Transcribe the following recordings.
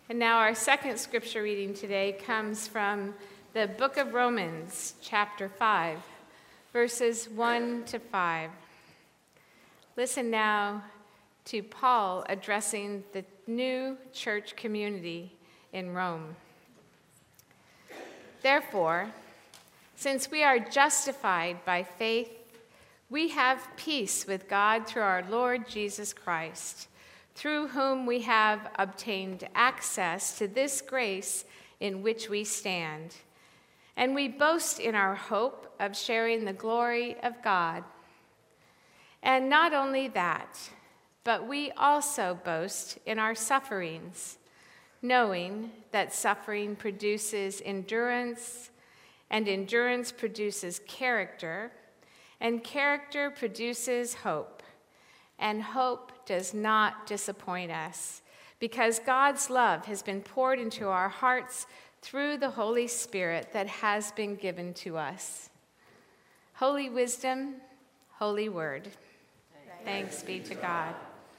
And now our second scripture reading today comes from the book of Romans, chapter 5, verses 1 to 5. Listen now to Paul addressing the new church community in Rome. Therefore, since we are justified by faith, we have peace with God through our Lord Jesus Christ, through whom we have obtained access to this grace in which we stand. And we boast in our hope of sharing the glory of God. And not only that, but we also boast in our sufferings, knowing that suffering produces endurance, and endurance produces character, and character produces hope. And hope does not disappoint us, because God's love has been poured into our hearts through the Holy Spirit that has been given to us. Holy wisdom, holy word. Thanks be to God.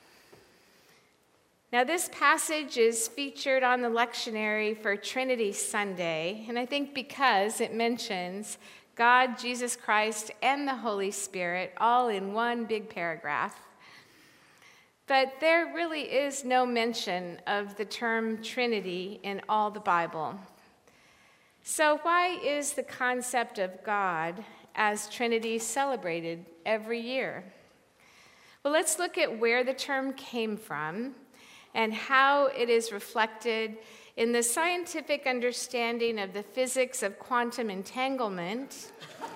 Now, this passage is featured on the lectionary for Trinity Sunday, and I think because it mentions God, Jesus Christ, and the Holy Spirit all in one big paragraph. But there really is no mention of the term Trinity in all the Bible. So why is the concept of God as Trinity celebrated every year? Well, let's look at where the term came from and how it is reflected in the scientific understanding of the physics of quantum entanglement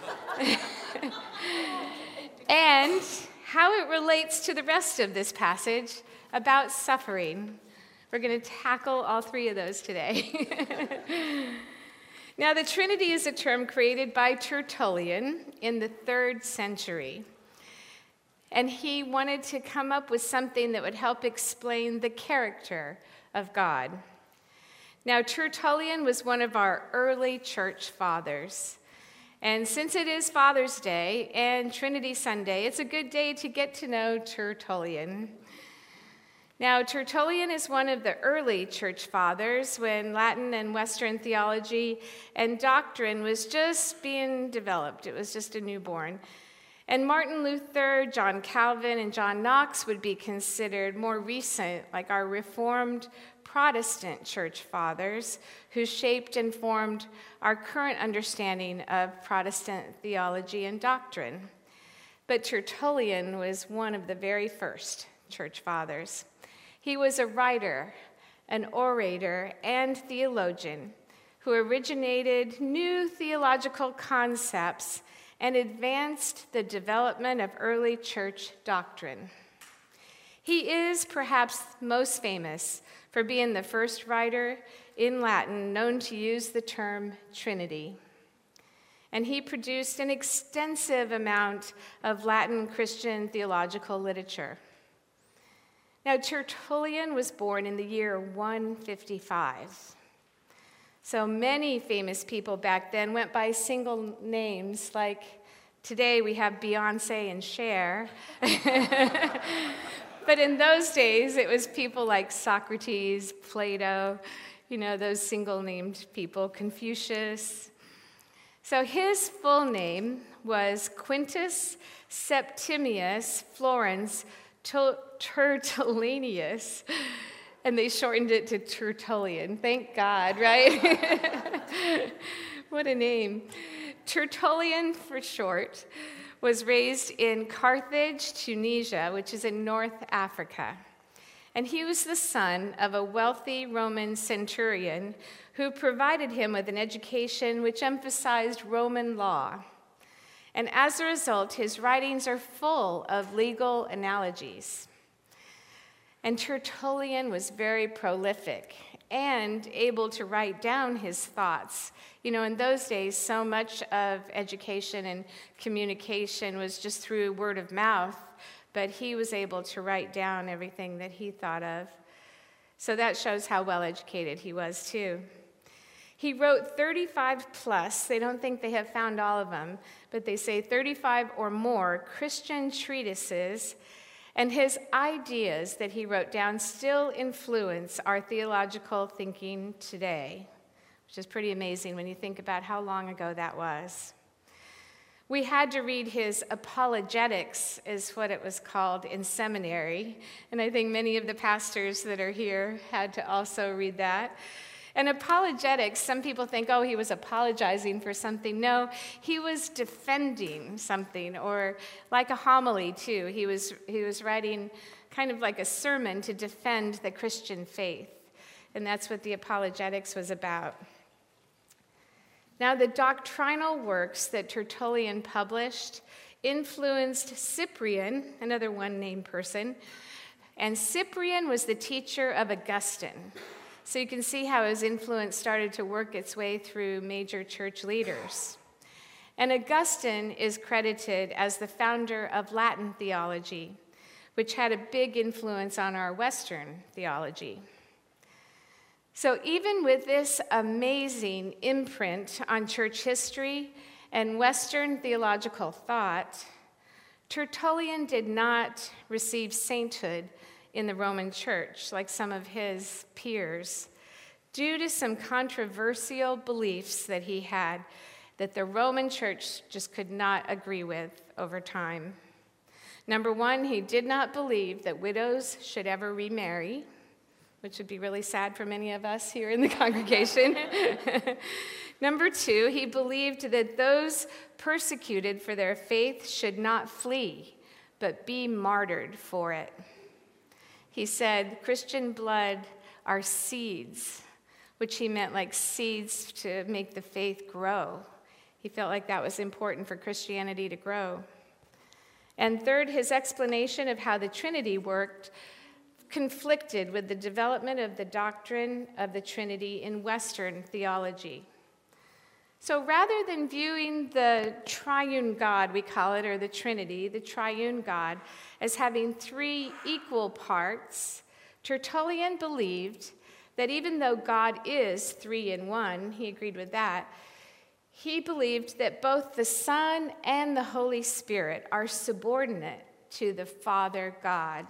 and how it relates to the rest of this passage about suffering. We're going to tackle all three of those today. Now, the Trinity is a term created by Tertullian in the 3rd century. And he wanted to come up with something that would help explain the character of God. Now, Tertullian was one of our early church fathers. And since it is Father's Day and Trinity Sunday, it's a good day to get to know Tertullian. Now, Tertullian is one of the early church fathers when Latin and Western theology and doctrine was just being developed. It was just a newborn. And Martin Luther, John Calvin, and John Knox would be considered more recent, like our Reformed Protestant church fathers who shaped and formed our current understanding of Protestant theology and doctrine. But Tertullian was one of the very first church fathers. He was a writer, an orator, and theologian who originated new theological concepts and advanced the development of early church doctrine. He is perhaps most famous for being the first writer in Latin known to use the term Trinity. And he produced an extensive amount of Latin Christian theological literature. Now, Tertullian was born in the year 155. So many famous people back then went by single names, like today we have Beyonce and Cher. But in those days, it was people like Socrates, Plato, those single-named people, Confucius. So his full name was Quintus Septimius Florens Tertullianus, and they shortened it to Tertullian. Thank God, right? What a name. Tertullian, for short, was raised in Carthage, Tunisia, which is in North Africa. And he was the son of a wealthy Roman centurion who provided him with an education which emphasized Roman law. And as a result, his writings are full of legal analogies. And Tertullian was very prolific and able to write down his thoughts. In those days, so much of education and communication was just through word of mouth, but he was able to write down everything that he thought of. So that shows how well educated he was, too. He wrote 35 plus, they don't think they have found all of them, but they say 35 or more Christian treatises And his ideas that he wrote down still influence our theological thinking today, which is pretty amazing when you think about how long ago that was. We had to read his Apologetics, is what it was called, in seminary, and I think many of the pastors that are here had to also read that. And apologetics, some people think, oh, he was apologizing for something. No, he was defending something, or like a homily, too. He was writing kind of like a sermon to defend the Christian faith, and that's what the apologetics was about. Now, the doctrinal works that Tertullian published influenced Cyprian, another one-name person, and Cyprian was the teacher of Augustine. So you can see how his influence started to work its way through major church leaders. And Augustine is credited as the founder of Latin theology, which had a big influence on our Western theology. So even with this amazing imprint on church history and Western theological thought, Tertullian did not receive sainthood in the Roman Church like some of his peers, due to some controversial beliefs that he had that the Roman Church just could not agree with over time. Number one, he did not believe that widows should ever remarry, which would be really sad for many of us here in the congregation. Number two, he believed that those persecuted for their faith should not flee, but be martyred for it. He said Christian blood are seeds, which he meant like seeds to make the faith grow. He felt like that was important for Christianity to grow. And third, his explanation of how the Trinity worked conflicted with the development of the doctrine of the Trinity in Western theology. So rather than viewing the triune God, we call it, or the Trinity, the triune God, as having three equal parts, Tertullian believed that even though God is three in one, he agreed with that, he believed that both the Son and the Holy Spirit are subordinate to the Father God.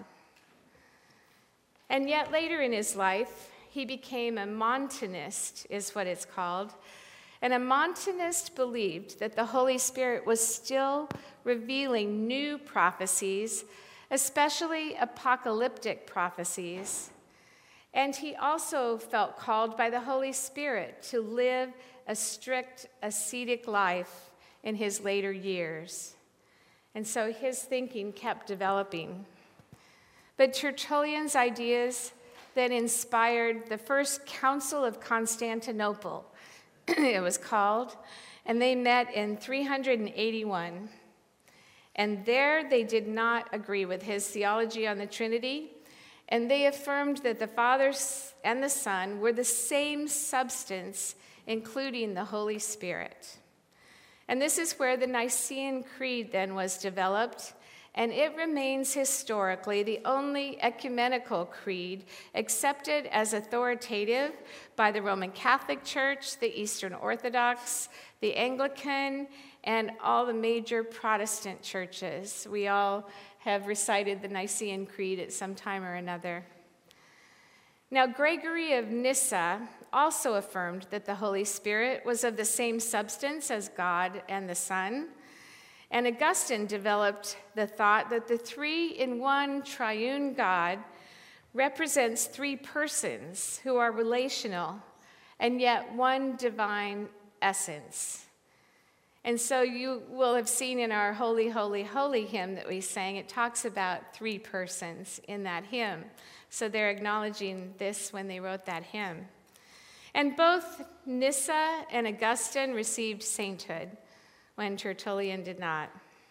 And yet later in his life, he became a Montanist, is what it's called. And a Montanist believed that the Holy Spirit was still revealing new prophecies, especially apocalyptic prophecies. And he also felt called by the Holy Spirit to live a strict ascetic life in his later years. And so his thinking kept developing. But Tertullian's ideas then inspired the First Council of Constantinople, it was called, and they met in 381. And there they did not agree with his theology on the Trinity, and they affirmed that the Father and the Son were the same substance, including the Holy Spirit. And this is where the Nicene Creed then was developed, and it remains historically the only ecumenical creed accepted as authoritative by the Roman Catholic Church, the Eastern Orthodox, the Anglican, and all the major Protestant churches. We all have recited the Nicene Creed at some time or another. Now, Gregory of Nyssa also affirmed that the Holy Spirit was of the same substance as God and the Son. And Augustine developed the thought that the three-in-one triune God represents three persons who are relational and yet one divine essence. And so you will have seen in our Holy, Holy, Holy hymn that we sang, it talks about three persons in that hymn. So they're acknowledging this when they wrote that hymn. And both Nyssa and Augustine received sainthood, when Tertullian did not.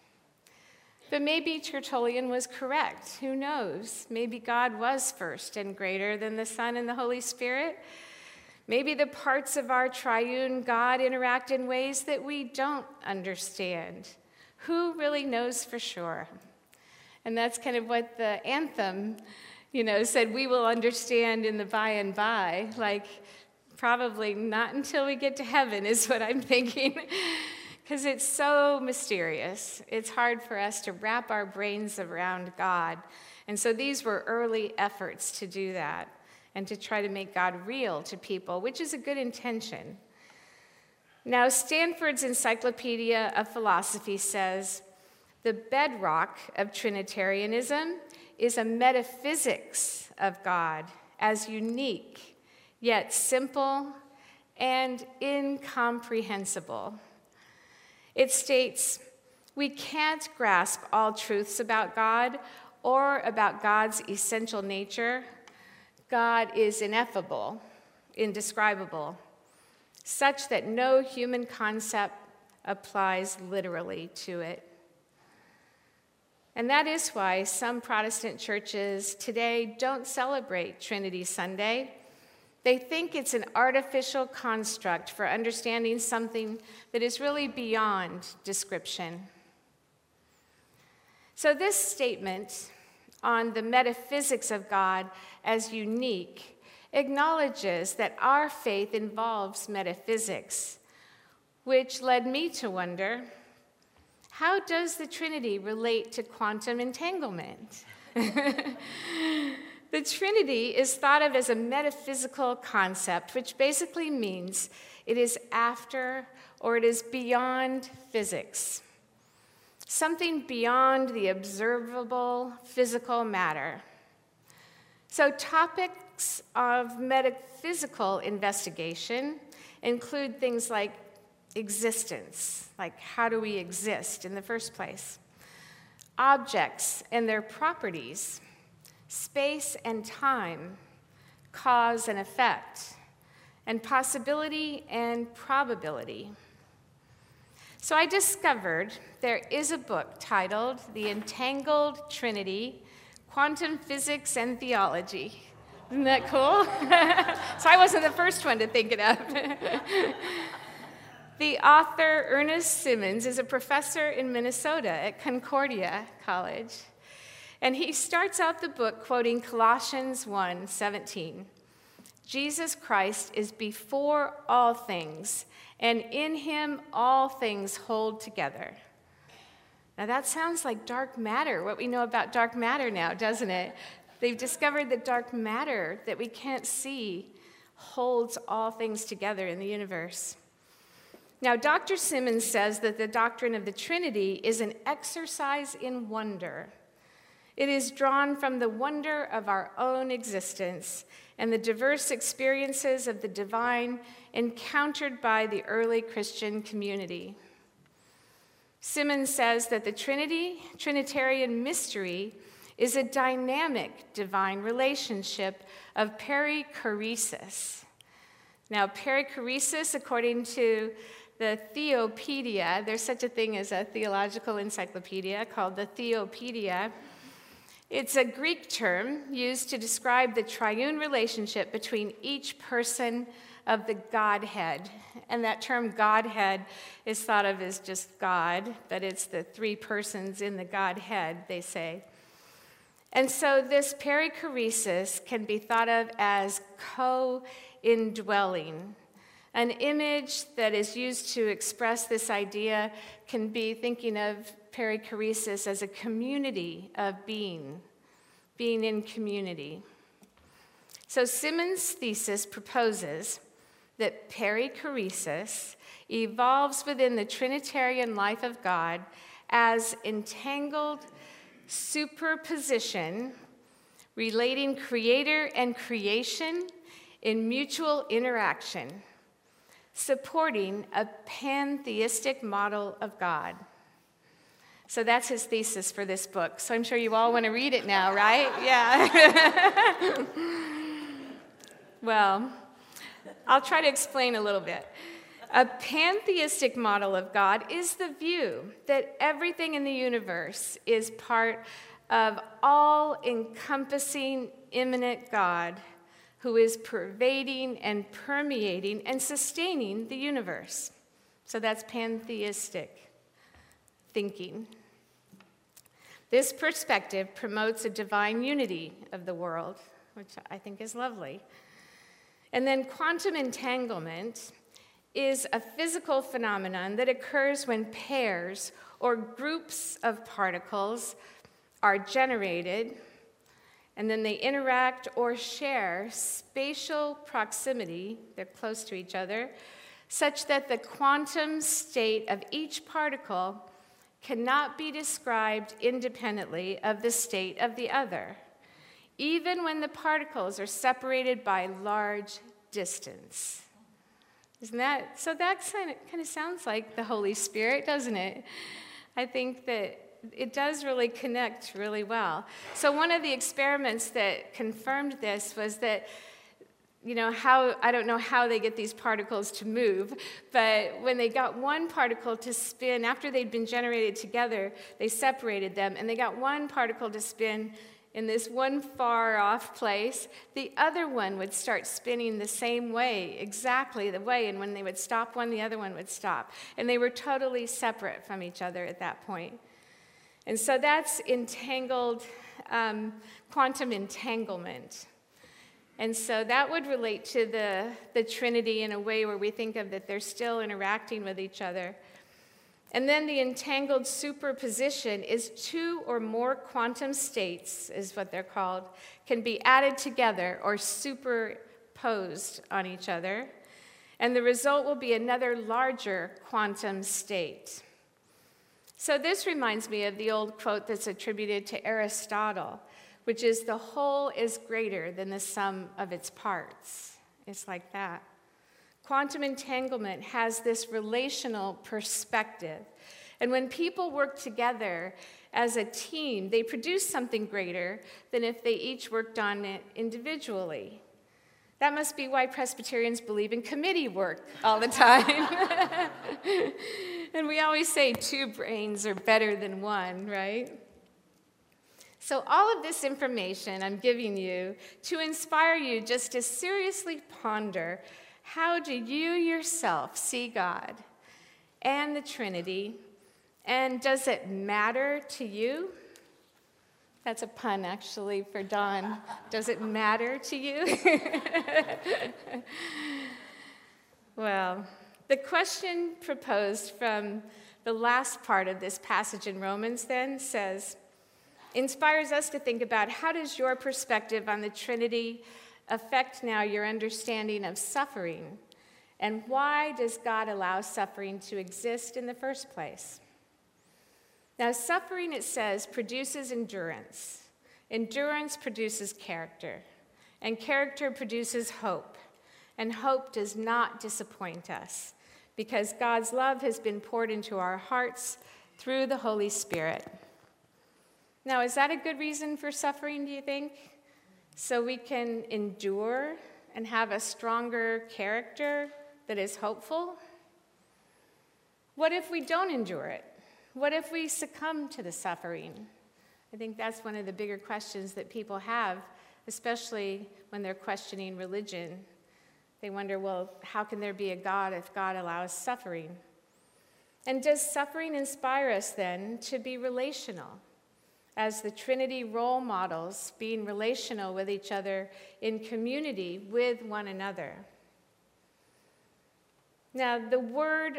But maybe Tertullian was correct. Who knows? Maybe God was first and greater than the Son and the Holy Spirit. Maybe the parts of our triune God interact in ways that we don't understand. Who really knows for sure? And that's kind of what the anthem, said, we will understand in the by and by. Like, probably not until we get to heaven is what I'm thinking. because it's so mysterious. It's hard for us to wrap our brains around God. And so these were early efforts to do that and to try to make God real to people, which is a good intention. Now, Stanford's Encyclopedia of Philosophy says, the bedrock of Trinitarianism is a metaphysics of God as unique, yet simple and incomprehensible. It states, we can't grasp all truths about God or about God's essential nature. God is ineffable, indescribable, such that no human concept applies literally to it. And that is why some Protestant churches today don't celebrate Trinity Sunday. They think it's an artificial construct for understanding something that is really beyond description. So this statement on the metaphysics of God as unique acknowledges that our faith involves metaphysics, which led me to wonder, how does the Trinity relate to quantum entanglement? The Trinity is thought of as a metaphysical concept, which basically means it is after or it is beyond physics, something beyond the observable physical matter. So topics of metaphysical investigation include things like existence, like how do we exist in the first place, objects and their properties, space and time, cause and effect, and possibility and probability. So I discovered there is a book titled The Entangled Trinity, Quantum Physics and Theology. Isn't that cool? So I wasn't the first one to think it up. The author, Ernest Simmons, is a professor in Minnesota at Concordia College. And he starts out the book quoting Colossians 1:17. Jesus Christ is before all things, and in him all things hold together. Now that sounds like dark matter, what we know about dark matter now, doesn't it? They've discovered that dark matter that we can't see holds all things together in the universe. Now, Dr. Simmons says that the doctrine of the Trinity is an exercise in wonder. It is drawn from the wonder of our own existence and the diverse experiences of the divine encountered by the early Christian community. Simmons says that the Trinitarian mystery, is a dynamic divine relationship of perichoresis. Now, perichoresis, according to the Theopedia, there's such a thing as a theological encyclopedia called the Theopedia. It's a Greek term used to describe the triune relationship between each person of the Godhead. And that term Godhead is thought of as just God, but it's the three persons in the Godhead, they say. And so this perichoresis can be thought of as co-indwelling. An image that is used to express this idea can be thinking of perichoresis as a community of being in community. So Simmons' thesis proposes that perichoresis evolves within the Trinitarian life of God as entangled superposition relating creator and creation in mutual interaction, supporting a pantheistic model of God. So that's his thesis for this book. So I'm sure you all want to read it now, right? Yeah. Well, I'll try to explain a little bit. A pantheistic model of God is the view that everything in the universe is part of all-encompassing, immanent God who is pervading and permeating and sustaining the universe. So that's pantheistic thinking. This perspective promotes a divine unity of the world, which I think is lovely. And then quantum entanglement is a physical phenomenon that occurs when pairs or groups of particles are generated, and then they interact or share spatial proximity, they're close to each other, such that the quantum state of each particle cannot be described independently of the state of the other, even when the particles are separated by large distance. Isn't that, so that kind of sounds like the Holy Spirit, doesn't it? I think that it does really connect really well. So one of the experiments that confirmed this was that, I don't know how they get these particles to move, but when they got one particle to spin, after they'd been generated together, they separated them, and they got one particle to spin in this one far off place, the other one would start spinning the same way, exactly the way, and when they would stop one, the other one would stop. And they were totally separate from each other at that point. And so that's quantum entanglement. And so that would relate to the Trinity in a way where we think of that they're still interacting with each other. And then the entangled superposition is two or more quantum states, is what they're called, can be added together or superposed on each other. And the result will be another larger quantum state. So this reminds me of the old quote that's attributed to Aristotle, which is, "The whole is greater than the sum of its parts." It's like that. Quantum entanglement has this relational perspective. And when people work together as a team, they produce something greater than if they each worked on it individually. That must be why Presbyterians believe in committee work all the time. And we always say 2 brains are better than 1, right? So all of this information I'm giving you to inspire you just to seriously ponder, how do you yourself see God and the Trinity, and does it matter to you? That's a pun, actually, for Don. Does it matter to you? Well, the question proposed from the last part of this passage in Romans then inspires us to think about, how does your perspective on the Trinity affect now your understanding of suffering? And why does God allow suffering to exist in the first place? Now, suffering, it says, produces endurance. Endurance produces character. And character produces hope. And hope does not disappoint us, because God's love has been poured into our hearts through the Holy Spirit. Now, is that a good reason for suffering, do you think? So we can endure and have a stronger character that is hopeful? What if we don't endure it? What if we succumb to the suffering? I think that's one of the bigger questions that people have, especially when they're questioning religion. They wonder, well, how can there be a God if God allows suffering? And does suffering inspire us then to be relational? As the Trinity role models, being relational with each other in community with one another. Now, the word,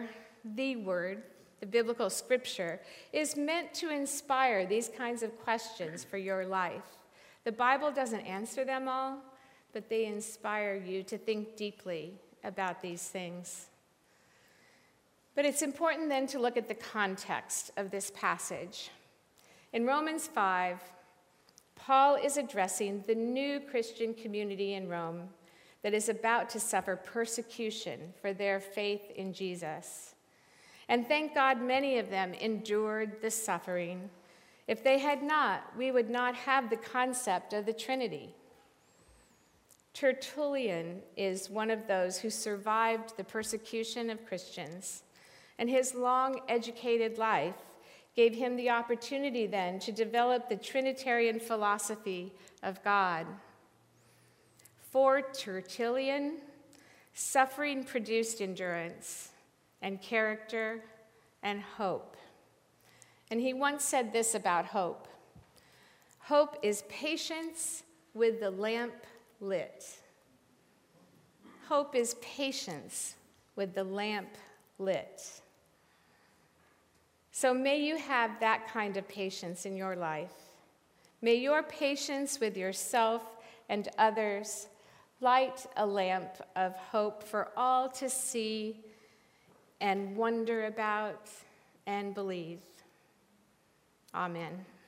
the biblical scripture, is meant to inspire these kinds of questions for your life. The Bible doesn't answer them all, but they inspire you to think deeply about these things. But it's important then to look at the context of this passage. In Romans 5, Paul is addressing the new Christian community in Rome that is about to suffer persecution for their faith in Jesus. And thank God many of them endured the suffering. If they had not, we would not have the concept of the Trinity. Tertullian is one of those who survived the persecution of Christians, and his long educated life gave him the opportunity then to develop the Trinitarian philosophy of God. For Tertullian, suffering produced endurance and character and hope. And he once said this about hope: hope is patience with the lamp lit. Hope is patience with the lamp lit. So may you have that kind of patience in your life. May your patience with yourself and others light a lamp of hope for all to see and wonder about and believe. Amen.